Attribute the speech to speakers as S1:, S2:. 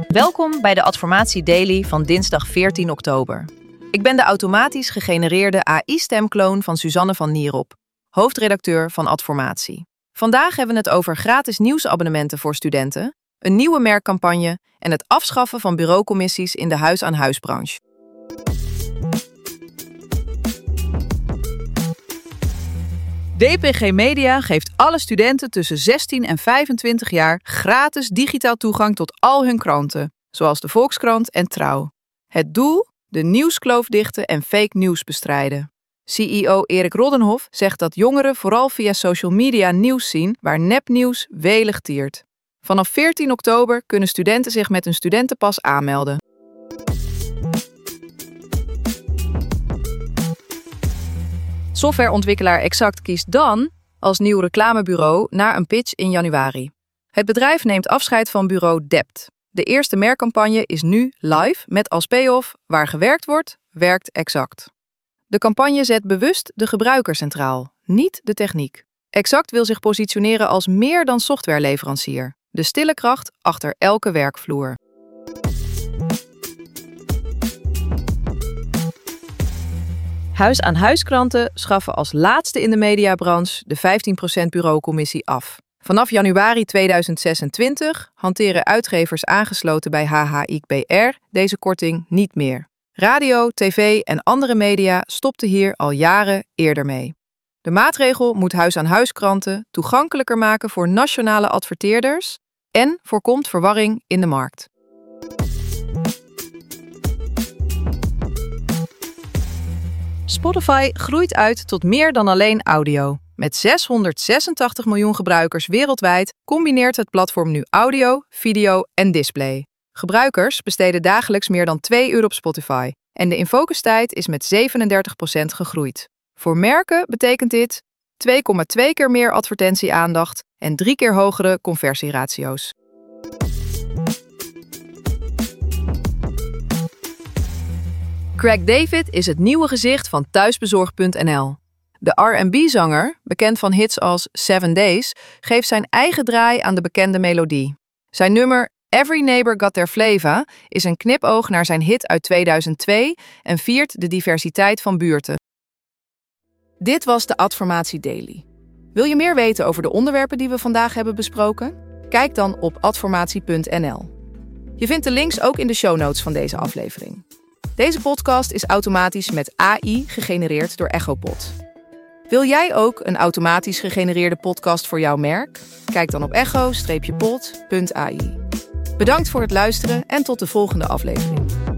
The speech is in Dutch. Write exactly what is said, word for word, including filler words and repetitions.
S1: Welkom bij de Adformatie Daily van dinsdag veertien oktober. Ik ben de automatisch gegenereerde A I-stemkloon van Suzanne van Nierop, hoofdredacteur van Adformatie. Vandaag hebben we het over gratis nieuwsabonnementen voor studenten, een nieuwe merkcampagne en het afschaffen van bureaucommissies in de huis-aan-huisbranche.
S2: D P G Media geeft alle studenten tussen zestien en vijfentwintig jaar gratis digitaal toegang tot al hun kranten, zoals de Volkskrant en Trouw. Het doel? De nieuwskloof dichten en fake news bestrijden. C E O Erik Roddenhoff zegt dat jongeren vooral via social media nieuws zien waar nepnieuws welig tiert. Vanaf veertien oktober kunnen studenten zich met hun studentenpas aanmelden. Softwareontwikkelaar Exact kiest dan als nieuw reclamebureau na een pitch in januari. Het bedrijf neemt afscheid van bureau Dept. De eerste merkcampagne is nu live met als payoff: waar gewerkt wordt, werkt Exact. De campagne zet bewust de gebruiker centraal, niet de techniek. Exact wil zich positioneren als meer dan softwareleverancier, de stille kracht achter elke werkvloer. Huis-aan-huiskranten schaffen als laatste in de mediabranche de vijftien procent bureaucommissie af. Vanaf januari tweeduizend zesentwintig hanteren uitgevers aangesloten bij H H I B R deze korting niet meer. Radio, tv en andere media stopten hier al jaren eerder mee. De maatregel moet huis-aan-huiskranten toegankelijker maken voor nationale adverteerders en voorkomt verwarring in de markt. Spotify groeit uit tot meer dan alleen audio. Met zeshonderdzesentachtig miljoen gebruikers wereldwijd combineert het platform nu audio, video en display. Gebruikers besteden dagelijks meer dan twee uur op Spotify en de infocustijd is met zevenendertig procent gegroeid. Voor merken betekent dit twee komma twee keer meer advertentieaandacht en drie keer hogere conversieratio's. Craig David is het nieuwe gezicht van thuisbezorgd punt n l. De R en B-zanger, bekend van hits als Seven Days, geeft zijn eigen draai aan de bekende melodie. Zijn nummer Every Neighbor Got Their Flava is een knipoog naar zijn hit uit tweeduizend twee en viert de diversiteit van buurten. Dit was de Adformatie Daily. Wil je meer weten over de onderwerpen die we vandaag hebben besproken? Kijk dan op adformatie punt n l. Je vindt de links ook in de show notes van deze aflevering. Deze podcast is automatisch met A I gegenereerd door Echopod. Wil jij ook een automatisch gegenereerde podcast voor jouw merk? Kijk dan op echo pod punt a i. Bedankt voor het luisteren en tot de volgende aflevering.